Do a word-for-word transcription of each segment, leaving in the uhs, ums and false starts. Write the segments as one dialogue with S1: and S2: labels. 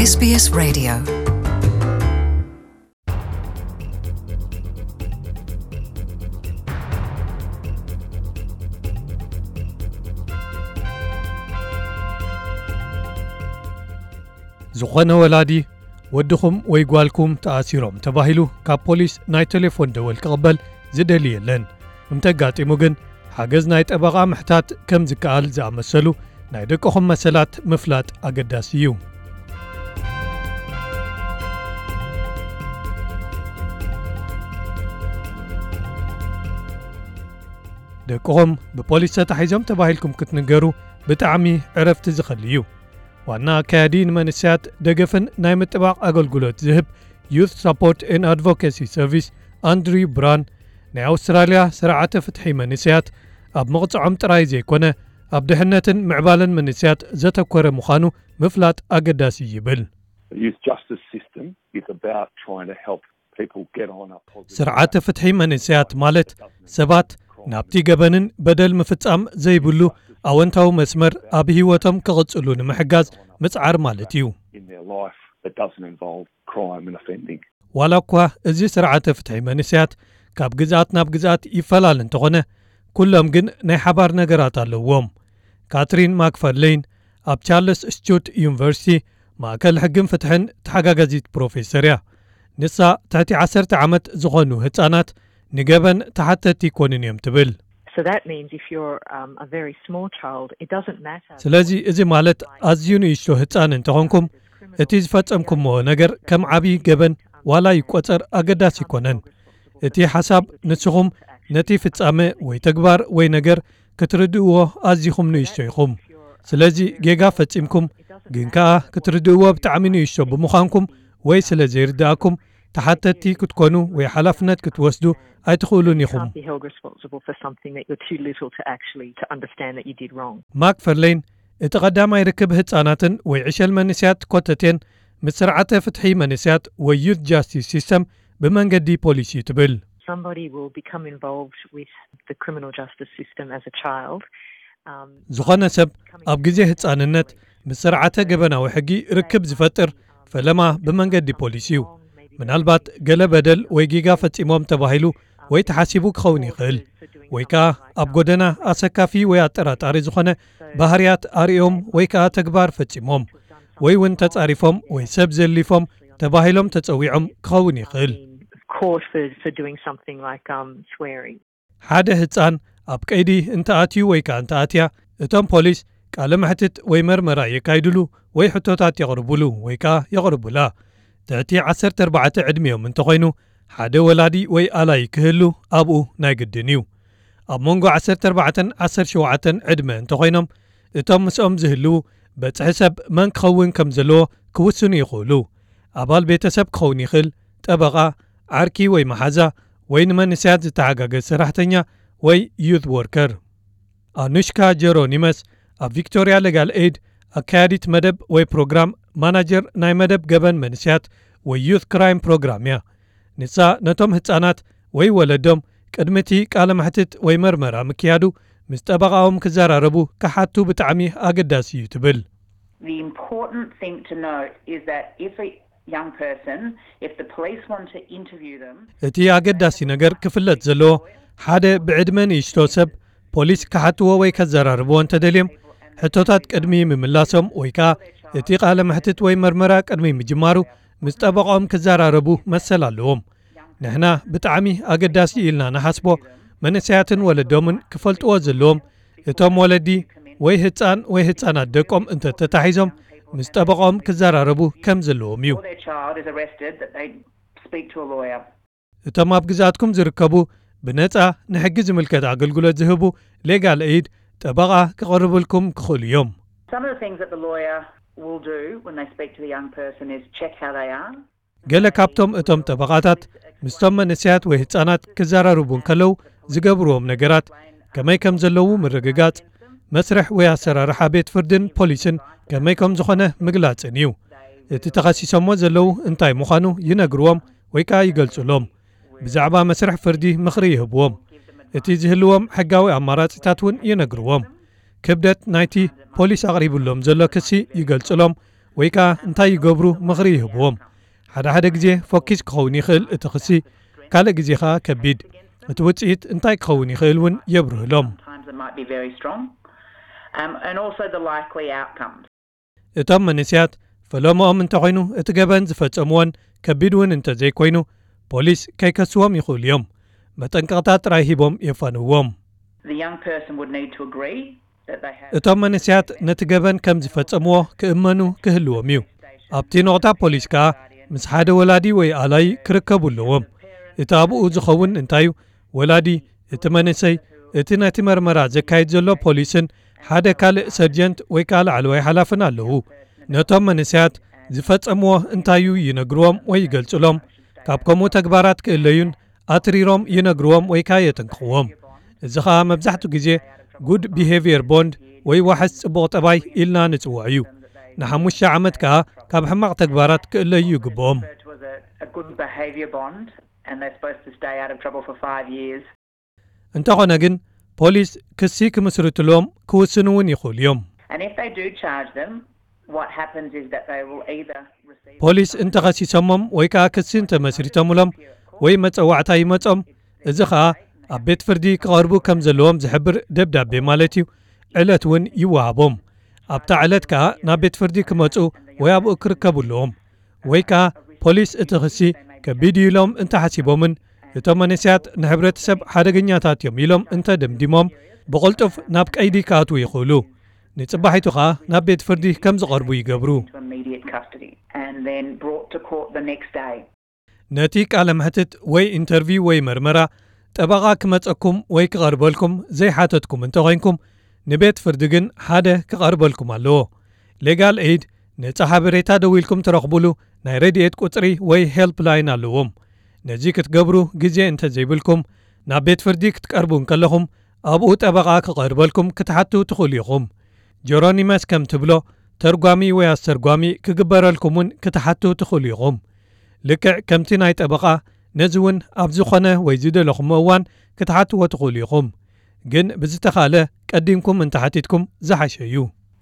S1: S B S Radio.
S2: ዝኾነ ወላዲ ወድኹም ወይ ጓልኩም ተኣሲሮም ተባሂሉ ካብ ፖሊስ ናይ ቴሌፎን ደወል ክቕበል ዝደልየለን እንተጋጢሙ ግን ሓገዝ ናይ ጠበቓ ምሕታት ከም ዝከኣል ዝኣመሰሉ ናይ ደቅኹም መሰላት ምፍላጥ ኣገዳሲ እዩ። ደቅኹም ብፖሊስ ተታሒዞም ተባሂልኩም ክትንገሩ ብጣዕሚ ዕረፍቲ ዝኸሊ እዩ። ዋና ኣካያዲ ንመንስያት ደገፍን ናይ ምጥባቕ ኣገልግሎት ዝህብ Youth Support and Advocacy Service ኣንድሪ ብራን ናይ ኣውስትራልያ ስርዓተ ፍትሒ መንስያት ኣብ መቕፅዖም ጥራይ ዘይኮነ ኣብ ድሕነትን ምዕባልን መንስያት ዘተኮረ ምዃኑ ምፍላጥ ኣገዳሲ ይብል። ስርዓተ ፍትሒ መንስያት ማለት ሰባት ናብቲ ገበንን በደል ምፍጻም ዘይብሉ ኣወንታዊ መስመር ኣብ ህይወቶም ክቕጽሉ ንምሕጋዝ ምጽዓር ማለት እዩ። ዋላ እኳ እዚ ስርዓተ ፍትሒ መንስያት ካብ ግዝኣት ናብ ግዝኣት ይፈላለ እንተኾነ ኩሎም ግን ናይ ሓባር ነገራት ኣለዎም። ካትሪን ማክፈርሌን ኣብ ቻርልስ ስቱት ዩኒቨርሲቲ ማእከል ሕግን ፍትሕን ተሓጋጋዚት ፕሮፌሰር እያ። ንሳ ትሕቲ ዓሰርተ ዓመት ዝኾኑ ህፃናት ንገበን ተሓተቲ ይኮኑን እዮም ትብል። ስለዚ እዚ ማለት ኣዝዩ ንእሽቶ ህፃን እንተኾንኩም እቲ ዝፈጸምኩምዎ ነገር ከም ዓብዪ ገበን ዋላ ይቆፀር ኣገዳሲ ይኮነን። እቲ ሓሳብ ንስኹም ነቲ ፍጻመ ወይ ተግባር ወይ ነገር ክትርድእዎ ኣዝኹም ንእሽቶ ኢኹም። ስለዚ ጌጋ ፈጺምኩም ግን ከኣ ክትርድእዎ ብጣዕሚ ንእሽቶ ብምዃንኩም ወይ ስለ ዘይርድኣኩም ተሓተቲ ክትኮኑ ወይ ሓላፍነት ክትወስዱ ኣይትኽእሉን ኢኹም። ማክፈርሌን እቲ ቀዳማይ ርክብ ህፃናትን ወይ ዕሸል መንስያት ኮተቴን ምስ ስርዓተ ፍትሒ መንስያት ወይ ዩት ጃስቲስ ሲስተም ብመንገዲ ፖሊሲ ትብል። ዝኾነ ሰብ ኣብ ግዜ ህፃንነት ምስ ስርዓተ ገበናዊ ሕጊ ርክብ ዝፈጥር ፈለማ ብመንገዲ ፖሊሲ እዩ። ምናልባት ገለ በደል ወይ ጊጋ ፈጺሞም ተባሂሉ ወይ ተሓሲቡ ክኸውን ይኽእል፣ ወይ ከዓ ኣብ ጎደና ኣሰካፊ ወይ ኣጠራጣሪ ዝኾነ ባህርያት ኣርዮም ወይ ከዓ ተግባር ፈጺሞም ወይ እውን ተጻሪፎም ወይ ሰብ ዘሊፎም ተባሂሎም ተጸዊዖም ክኸውን ይኽእል። ሓደ ህፃን ኣብ ቀይዲ እንተኣትዩ ወይ ከዓ እንተኣትያ እቶም ፖሊስ ቃለ መሕትት ወይ መርመራ የካይድሉ ወይ ሕቶታት የቕርቡሉ ወይ ከዓ የቕርቡላ። ትሕቲ ዓሰርተ ኣርባዕተ ዕድሜዮም እንተኾይኑ ሓደ ወላዲ ወይ ኣላይ ክህሉ ኣብኡ ናይ ግድን እዩ። ኣብ መንጎ ዓሰርተ ኣርባዕተን ዓሰርተ ሸውዓተን ዕድመ እንተኾይኖም እቶም ምስኦም ዝህልው በፅሒ ሰብ መን ክኸውን ከም ዘለዎ ክውስኑ ይኽእሉ። ኣባል ቤተሰብ ክኸውን ይኽእል፣ ጠበቓ፣ ዓርኪ ወይ መሓዛ ወይ ንመንስያት ዝተሓጋገዝ ሰራሕተኛ ወይ ዩት ወርከር። ኣኑሽካ ጀሮኒመስ ኣብ ቪክቶርያ ሌጋል ኤድ ኣካያዲት መደብ ወይ ፕሮግራም ማናጀር ናይ መደብ ገበን መንስያት ወይ ዩት ክራይም ፕሮግራም እያ። ንሳ ነቶም ህፃናት ወይ ወለዶም ቅድሚቲ ቃለ መሕትት ወይ መርመራ ምክያዱ ምስ ጠበቓኦም ክዘራረቡ ካሓቱ ብጣዕሚ ኣገዳሲ እዩ ትብል። እቲ ኣገዳሲ ነገር ክፍለጥ ዘለዎ ሓደ ብዕድመ ንእሽቶ ሰብ ፖሊስ ካሓትዎ ወይ ከዘራርብዎ እንተደልዮም ሕቶታት ቅድሚ ምምላሶም ወይ ከዓ እቲ ቃለ መሕትት ወይ መርመራ ቅድሚ ምጅማሩ ምስ ጠበቖም ክዘራረቡ መሰል ኣለዎም። ንሕና ብጣዕሚ ኣገዳሲ ኢልና ንሓስቦ መንስያትን ወለዶምን ክፈልጥዎ ዘለዎም እቶም ወለዲ ወይ ህፃን ወይ ህፃናት ደቆም እንተተታሒዞም ምስ ጠበቖም ክዘራረቡ ከም ዘለዎም እዩ። እቶም ኣብ ግዛትኩም ዝርከቡ ብነፃ ንሕጊ ዝምልከት ኣገልግሎት ዝህቡ ሌጋል ኤድ ጠበቓ ክቐርብልኩም ክኽእሉ እዮም። ገለ ካብቶም እቶም ጠበቓታት ምስቶም መንስያት ወይ ህፃናት ክዘራርቡን ከለው ዝገብርዎም ነገራት ከመይ ከም ዘለዉ ምርግጋጽ፣ መስርሕ ወይ ኣሰራርሓ ቤት ፍርድን ፖሊስን ከመይ ከም ዝኾነ ምግላጽን እዩ። እቲ ተኸሲሶሞ ዘለዉ እንታይ ምዃኑ ይነግርዎም ወይ ከዓ ይገልጹሎም። ብዛዕባ መስርሕ ፍርዲ ምኽሪ ይህብዎም። እቲ ዝህልዎም ሕጋዊ ኣማራጺታት እውን ይነግርዎም። ክብደት ናይቲ ፖሊስ ኣቕሪቡሎም ዘሎ ክሲ ይገልጽሎም ወይ ከዓ እንታይ ይገብሩ ምኽሪ ይህብዎም ሓደ ሓደ ግዜ ፎኪስ ክኸውን ይኽእል እቲ ክሲ ካልእ ግዜ ከዓ ከቢድ እቲ ውፅኢት እንታይ ክኸውን ይኽእል እውን የብርህሎም እቶም መንስያት ፈለሞኦም እንተኮይኑ እቲ ገበን ዝፈጸምዎን ከቢድ እውን እንተዘይኮይኑ ፖሊስ ከይከስዎም ይኽእሉ እዮም መጠንቀቕታት ጥራይ ሂቦም የፋንዎም እቶም መንስያት ነቲ ገበን ከም ዝፈጸምዎ ክእመኑ ክህልዎም እዩ ኣብቲ ነቕጣ ፖሊስ ከዓ ምስ ሓደ ወላዲ ወይ ኣላይ ክርከቡ ኣለዎም እቲ ኣብኡ ዝኸውን እንታዩ ወላዲ እቲ መንሰይ እቲ ነቲ መርመራ ዘካይድ ዘሎ ፖሊስን ሓደ ካልእ ሰርጀንት ወይ ካልእ ዓለዋይ ሓላፍን ኣለዉ ነቶም መንስያት ዝፈጸምዎ እንታዩ ይነግርዎም ወይ ይገልጽሎም ካብ ከምኡ ተግባራት ክእለዩን ኣትሪሮም ይነግርዎም ወይ ከዓ የጠንቅቕዎም እዚ ከዓ መብዛሕትኡ ግዜ ጉድ ቢሄቪየር ቦንድ ወይ ዋሕስ ጽቡቕ ጠባይ ኢልና ንጽውዕ እዩ ንሓሙሽተ ዓመት ከዓ ካብ ሕማቕ ተግባራት ክእለዩ ይግብኦም እንተኾነ ግን ፖሊስ ክሲ ክምስርትሎም ክውስኑ እውን ይኽእሉ እዮም ፖሊስ እንተኸሲሶሞም ወይ ከዓ ክሲ እንተመስሪቶምሎም ወይ መፀዋዕታ ይመጾም እዚ ከዓ ኣብ ቤት ፍርዲ ክቐርቡ ከም ዘለዎም ዝሕብር ደብዳቤ ማለት እዩ ዕለት እውን ይወሃቦም ኣብታ ዕለት ከዓ ናብ ቤት ፍርዲ ክመፁ ወይ ኣብኡ ክርከቡ ኣለዎም ወይ ከዓ ፖሊስ እቲ ክሲ ከቢድ ኢሎም እንተሓሲቦምን እቶም መንስያት ንሕብረተሰብ ሓደገኛታት እዮም ኢሎም እንተደምዲሞም ብቕልጡፍ ናብ ቀይዲ ክኣትዉ ይኽእሉ ንጽባሒቱ ከዓ ናብ ቤት ፍርዲ ከም ዝቐርቡ ይገብሩ ነቲ ቃለ መሕትት ወይ ኢንተርቪው ወይ መርመራ ጠበቓ ክመፀኩም ወይ ክቐርበልኩም ዘይሓተትኩም እንተኾይንኩም ንቤት ፍርዲ ግን ሓደ ክቐርበልኩም ኣለዎ ሌጋል ኤድ ነፃ ሓበሬታ ደው ኢልኩም ትረኽቡሉ ናይ ረድኤት ቁፅሪ ወይ ሄልፕ ላይን ኣለዎም ነዚ ክትገብሩ ግዜ እንተዘይብልኩም ናብ ቤት ፍርዲ ክትቀርቡ እንከለኹም ኣብኡ ጠበቓ ክቐርበልኩም ክትሓቱ ትኽእሉ ኢኹም ጀሮኒመስ ከም ትብሎ ተርጓሚ ወይ ኣስተርጓሚ ክግበረልኩም እውን ክትሓቱ ትኽእሉ ኢኹም ልክዕ ከምቲ ናይ ጠበቓ ነዚ እውን ኣብ ዝኾነ ወይ ዝደለኹም እዋን ክትሓትዎ ትኽእሉ ኢኹም ግን ብዝተኻለ ቀዲምኩም እንተሓቲትኩም ዝሓሸ እዩ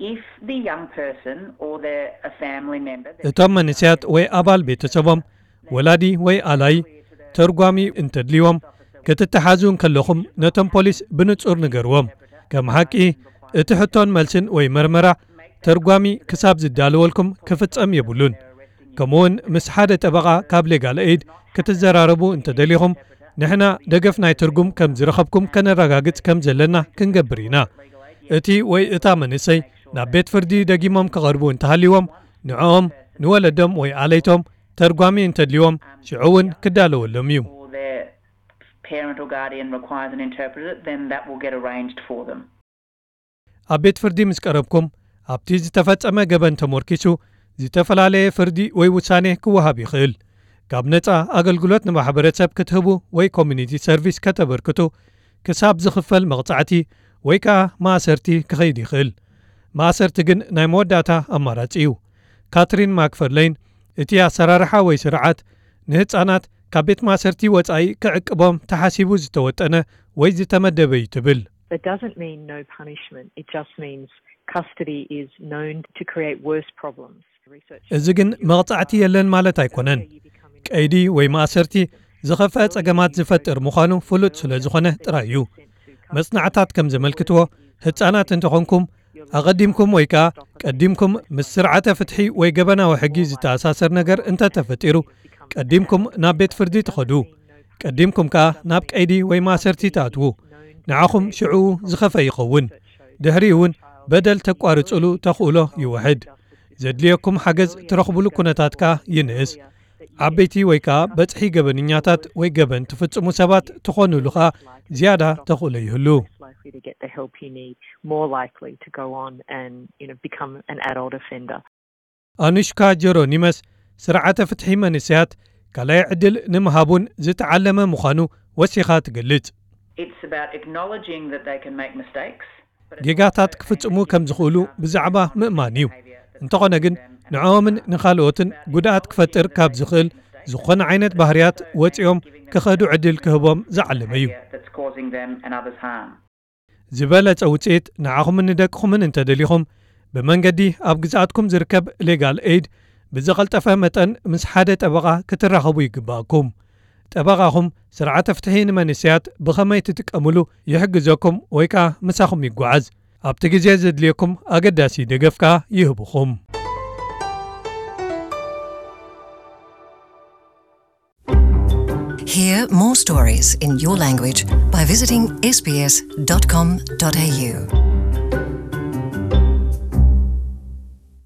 S2: እቶም መንስያት ወይ ኣባል ቤተሰቦም ወላዲ ወይ ኣላይ ተርጓሚ እንተድልይዎም ክትተሓዙ እንከለኹም ነቶም ፖሊስ ብንጹር ንገርዎም ከም ሓቂ እቲ ሕቶን መልስን ወይ መርመራ ተርጓሚ ክሳብ ዝዳለወልኩም ክፍጸም የብሉን ከምኡውን ምስ ሓደ ጠበቓ ካብ ሌጋል ኤድ ክትዘራረቡ እንተደሊኹም ንሕና ደገፍ ናይ ትርጉም ከም ዝረኸብኩም ከነረጋግጽ ከም ዘለና ክንገብር ኢና እቲ ወይ እታ መንእሰይ ናብ ቤት ፍርዲ ደጊሞም ክቐርቡ እንተሃልይዎም ንዕኦም ንወለዶም ወይ ኣለይቶም ተርጓሚ እንተድልይዎም ሽዑ እውን ክዳለወሎም እዩ ኣብ ቤት ፍርዲ ምስ ቀረብኩም ኣብቲ ዝተፈጸመ ገበን ተመርኪሱ ዝተፈላለየ ፍርዲ ወይ ውሳኔ ክወሃብ ይኽእል ካብ ነፃ ኣገልግሎት ንማሕበረሰብ ክትህቡ ወይ ኮሚኒቲ ሰርቪስ ከተበርክቱ ክሳብ ዝኽፈል መቕጻዕቲ ወይ ከዓ ማእሰርቲ ክኸይድ ይኽእል ማእሰርቲ ግን ናይ መወዳእታ ኣማራፂ እዩ ካትሪን ማክፈርሌን እቲ ኣሰራርሓ ወይ ስርዓት ንህፃናት ካብ ቤት ማእሰርቲ ወጻኢ ክዕቅቦም ተሓሲቡ ዝተወጠነ ወይ ዝተመደበ እዩ ትብል
S1: That doesn't mean no punishment. It just means custody is known to create worse problems.
S2: እዚ ግን መቕጻዕቲ የለን ማለት ኣይኮነን ቀይዲ ወይ ማእሰርቲ ዝኸፍአ ጸገማት ዝፈጥር ምዃኑ ፍሉጥ ስለ ዝኾነ ጥራይ እዩ መጽናዕታት ከም ዘመልክትዎ ህፃናት እንተኾንኩም ኣቐዲምኩም ወይ ከዓ ቀዲምኩም ምስ ስርዓተ ፍትሒ ወይ ገበናዊ ሕጊ ዝተኣሳሰር ነገር እንተተፈጢሩ ቀዲምኩም ናብ ቤት ፍርዲ ትኸዱ ቀዲምኩም ከዓ ናብ ቀይዲ ወይ ማእሰርቲ ተኣትዉ ንዓኹም ሽዑ ዝኸፈ ይኸውን ድሕሪ እውን በደል ተቋርጽሉ ተኽእሎ ይውሕድ ዘድልየኩም ሓገዝ ትረኽብሉ ኩነታት ከዓ ይንእስ ዓበይቲ ወይ ከዓ በጽሒ ገበንኛታት ወይ ገበን ትፍጽሙ ሰባት ትኾኑሉ ከዓ ዝያዳ ተኽእሎ ይህሉ ኣኑሽካ ጀሮኒመስ ስርዓተ ፍትሒ መንስያት ካልኣይ ዕድል ንምሃቡን ዝተዓለመ ምዃኑ ወሲኻ ትገልጽ ጌጋታት ክፍጽሙ ከም ዝኽእሉ ብዛዕባ ምእማን እዩ እንተኾነ ግን ንዕኦምን ንኻልኦትን ጉድኣት ክፈጥር ካብ ዝኽእል ዝኾነ ዓይነት ባህርያት ወፂኦም ክኸዱ ዕድል ክህቦም ዝዓለመ እዩ ዝበለጸ ውፅኢት ንዓኹምን ንደቅኹምን እንተደሊኹም ብመንገዲ ኣብ ግዛኣትኩም ዝርከብ ሌጋል ኤድ ብዝቐልጠፈ መጠን ምስ ሓደ ጠበቓ ክትራኸቡ ይግባአኩም። ጠበቓኹም ስርዓተ ፍትሒ ንመንስያት ብኸመይ ትጥቀምሉ ይሕግዘኩም ወይ ከዓ ምሳኹም ይጓዓዝ። ኣብቲ ግዜ ዘድልየኩም ኣገዳሲ ደገፍካ ይህብኹም።
S3: Hear more stories in your language by visiting s b s dot com dot a u.